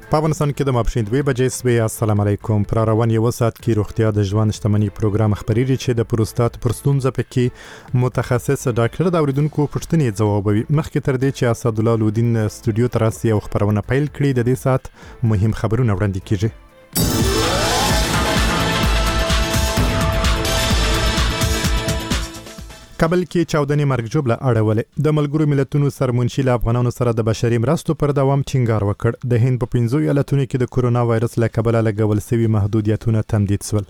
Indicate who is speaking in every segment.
Speaker 1: په افغانستان کې د ماپښین 2 بجې سوي. السلام علیکم. پر روان یو ساعت کې روغتیا د ژوند شتمنۍ پروګرام خبريږي چې د پروستات پر ستونزه پکې متخصص ډاکټر د اوریدونکو پوښتنې ځوابوي. مخکې تر دې چې اسد الله لودین استودیو ته راسي او خبرونه پیل کړي، د دې ساعت مهم خبرونه وړاندې کیږي. کابل کې چاودنې مرګ جوړه اړولې. د ملګرو ملتونو سرمنشي له افغانانو سره د بشري مرستو پر دوام ټینګار وکړ. د هند په 15 ایالتونو کې د کورونا وایرس له کبله لګول شوي محدودیتونه تمدید شول.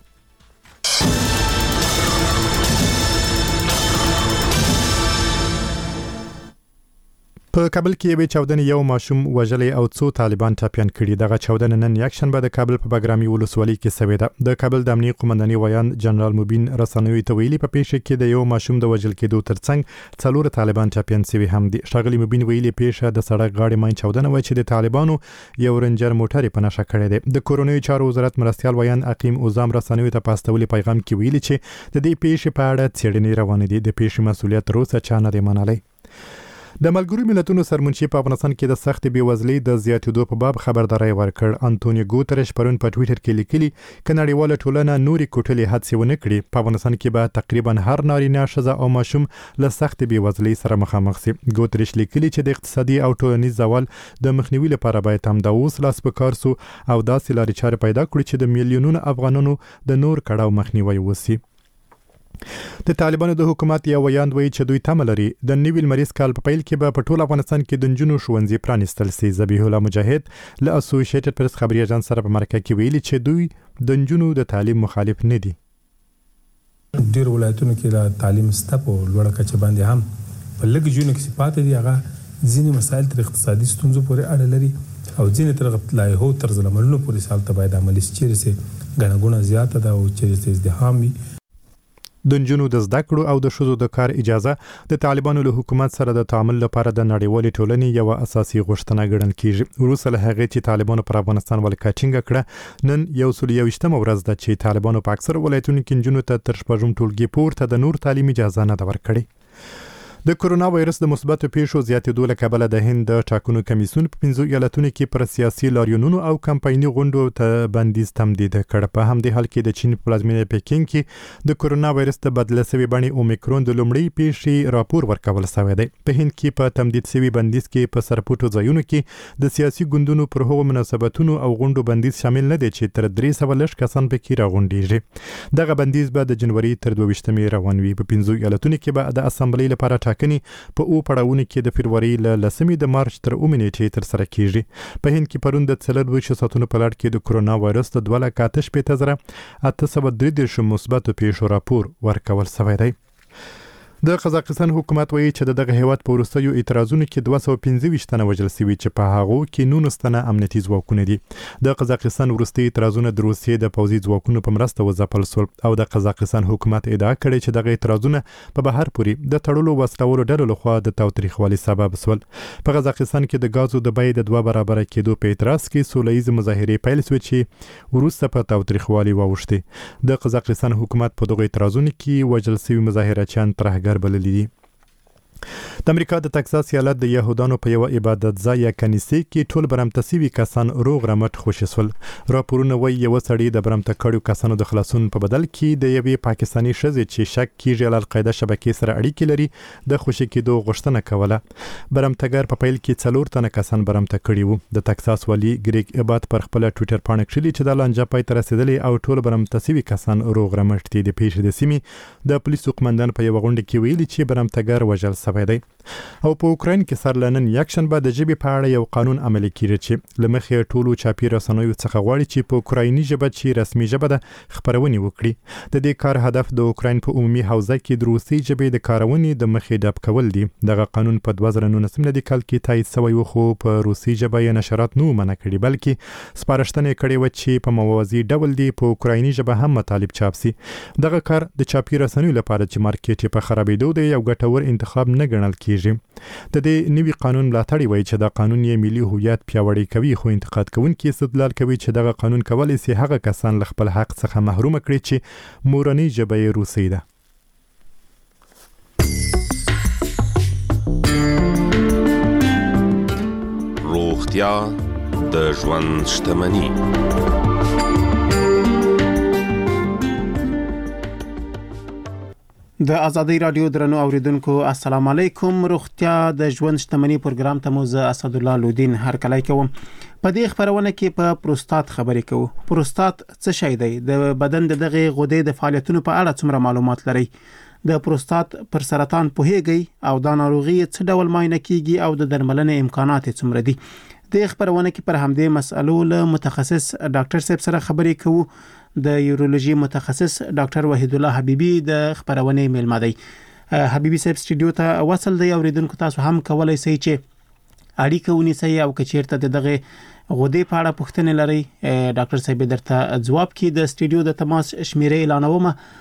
Speaker 1: په کابل کې یوې چاودنې یو ماشوم وژلې او څو طالبان ټاپیان کړي. دغه چاودنه نن یکشنبه د کابل په بګرامي ولسوالۍ کې شوې ده. د کابل د امنیت قومنداني ویان جنرال مبین رسنوي ته ویلي په پیښه کې د یو ماشوم د وژل کېدو ترڅنګ څلور طالبان ټاپیان شوي هم دي. ښاغلي مبین ویلي پیښه د سړک غاړې ماین چاودنه و چې د طالبانو یو رنجر موټر په نشه کړی دی. د کورونوي چارو وزارت مرستيال ویان عقیم اوزام رسنوي ته پاستولي پیغام کې ویلي چې د دې پیښې په اړه څېړنې روانې دي. د پیښې مسؤلیت تر اوسه چا نه دی منلی. د ملګرو ملتونو سرمنشي په افغانستان کې د سخت بیوزلۍ د زیاتېدو په باب خبرداري ورکړ. انټونیو ګوترش پرون په ټوئیټر کې لیکلي ک نړیواله ټولنه نوري کوټلې هڅې ونه کړي، په افغانستان کې به تقریبا هر نارینه ښځه او ماشوم له سخت بیوزلۍ سره مخامخ شي. ګوترش لیکلي چې د اقتصادي او ټولنیز زوال د مخنیوي لپاره باید هم د اوس لاس په کار سو او داسې لارې چارې پیدا کړي چې د میلیونونو افغانانو د نور کړهو مخنیوي وسی. د طالبانو د حکومت یو ویاند وایي چې دوی تمه لري د نوي لمریز کال په پیل کې به په ټول افغانستان کې د نجونو ښوونځي پرانیستل شي. ذبیح الله مجاهد له اسوسییټډ پریس خبري اژانس سره په مرکه کې ویلي چې دوی د نجونو د تعلیم مخالف نه دي.
Speaker 2: ډیر ولایتونو کې د تعلیم سطح په لوړه کچه باندې هم په لږ جونو کې صفات دي. هغه ځینې مسایل تر اقتصادي ستونزو پورې اړه لري او ځینې تر لایحو طرز العملونو پورې سالته باید عملي شي چې غنه ګونه زیاته ده او چې ازدحام وي.
Speaker 1: د نجونو د زده کړو او د ښځو د کار اجازه د طالبانو له حکومت سره د تعامل لپاره د نړیوالې ټولنې یو اساسي غوښتنه ګڼل کیږي. وروسته له هغې چې طالبانو پر افغانستان ولکه ټینګه کړه، نن 121مه ورځ ده چې طالبانو په اکثر ولایتونو کې نجونو ته تر شپږم ټولګي پورته د نور تعلیم اجازه نه ده ورکړې. د کورونا وایرس د مثبتو پیښو زیاتېدو له کبله د هند د ټاکنو کمیسیون په 15 ایالتونو کې پر سیاسي لاریونونو او کمپایني غونډو ته بندیز تمدید کړ. په همدې حال کې د چین په پلازمینه پکین کې د کورونا وایرس د بدله شوي بڼې اومیکرون د لومړۍ پیښې راپور ورکول شوی دی. په هند کې په تمدید شوي بندیز کې په سرپټو ځایونو کې د سیاسي ګوندونو پر هغو مناسبتونو او غونډو بندیز شامل نه دی چې تر 300 کسان پکې راغونډيږي. دغه بندیز به د جنوري تر 22 روان وي. په 15 ایالتونو کې به د اسمبلی لپاره ټاکنې په او پړاوونو کې د فبرवरी له 10 د مارچ تر 9 نیټې تر سره کیږي. په هند کې پرون د 4 ساعتونو په لړ کې د کورونا وایرس د 2,833 مثبت پیښو راپور ورکول شوی دی. د قزاقستان حکومت وایي چې دغه هیواد په وروستیو اعتراضونو کې 225 تنه وژل شوي چې په هغو کې 19 تنه امنیتي ځواکونه دي. د قزاقستان وروستي اعتراضونه د روسیې د پوځي ځواکونو په مرسته وځپل شول او د قزاقستان حکومت ادعا کړې چې دغه اعتراضونه په بهر پورې د تړلو وسلوالو ډلو لخوا د تاوتریخوالي سبب شول. په قزاقستان کې د غازو د بیې د 2 برابر کېدو په اعتراض کې سولهییز مظاهرې پیل شوې چې وروسته په تاوتریخوالي واوښتې. د قزاقستان حکومت په دغه اعتراضونو کې وژل شوي مظاهرچیان ترهګر بللي دي. د امریکا د تکساس ایالت د يهودانو په یو عبادت ځای یا کنیسې کې ټول برمته شوي کسان روغ رمټ خوشي شول. راپورونه وایي یو سړی د برمته کړیو کسانو د خلاصون په بدل کې د یوې پاکستاني ښځې چې شک کیږي له القاعده شبکې سره اړیکې لري د خوشي کېدو غوښتنه کوله. برمتګر په پیل کې 4 تنه کسان برمته کړي وو. د تکساس والی ګریګ ابات پر خپل ټوئیټر باندې کړي چې د لانجه پای ته رسیدلی او ټول برمته شوي کسان روغ رمټ دي. د پیښې د سیمې د پولیسو قومندان په یو غونډه کې ویلي چې برمتګر وژل شوی دی. او په اوکراین کې سر لنن یکشنبه د ژبې په اړه یو قانون عملي کیږي چې لمخې ټولو چاپی رسنیو څخه غواړي چې په اوکرایني ژبه چې رسمي ژبه ده خبرونه وکړي. د دې کار هدف د اوکراین په عمومي حوزه کې د روسي ژبې د کارونې د مخې ډب کول دي. دغه قانون په 2019 میلادي کال کې تایید شوی و خو په روسي ژبه یې نشرات نه منع کړي بلکې سپارښتنه کړې و چې په موازي ډول دی په اوکرایني ژبه هم مطالب چاپ شي. دغه کار د چاپی رسنیو لپاره چې مارکیټ په خرابېدو دی یو ګټور انتخاب نه ګڼل کیږي. د دې نوي قانون ملاتړی وایي چې دا قانون یې ملي هویت پیاوړی کوي خو انتقاد کوونکي استدلال کوي چې دغه قانون کولی شي هغه کسان له خپل حق څخه محروم کړي چې مورنۍ ژبه یې روسي ده.
Speaker 3: روغتیا د ژوند شتمني.
Speaker 4: د ازادي رادیو درنو اوریدونکو السلام علیکم. روغتیا د ژوند شتمني پروګرام ته موزه اسد الله لودین هر کله کوم. په دې خبرونه کې په پروستات خبرې کوو. پروستات څه شی دی؟ د بدن دغه غدې د فعالیتونو په اړه څومره معلومات لري؟ د پروستات پر سرطان پوهیږي او د ناروغي څه ډول معاینه کیږي او د درملنې امکانات څومره دي؟ د خبرونه کې پر همدې مسئلو له متخصص ډاکټر صاحب سره خبرې کوو. د یورولوژي متخصص ډاکټر وحید الله حبیبی د خبرونه میلمه دی. حبیبی صاحب سټوډیو ته وصل دی. اوریدونکو تاسو هم کولای شئ چې اړیکه ونیسئ او کچیرته دغه غدې په اړه پوښتنه لرئ ډاکټر صاحب درته ځواب کړي. د سټوډیو د تماس شمیره اعلانوم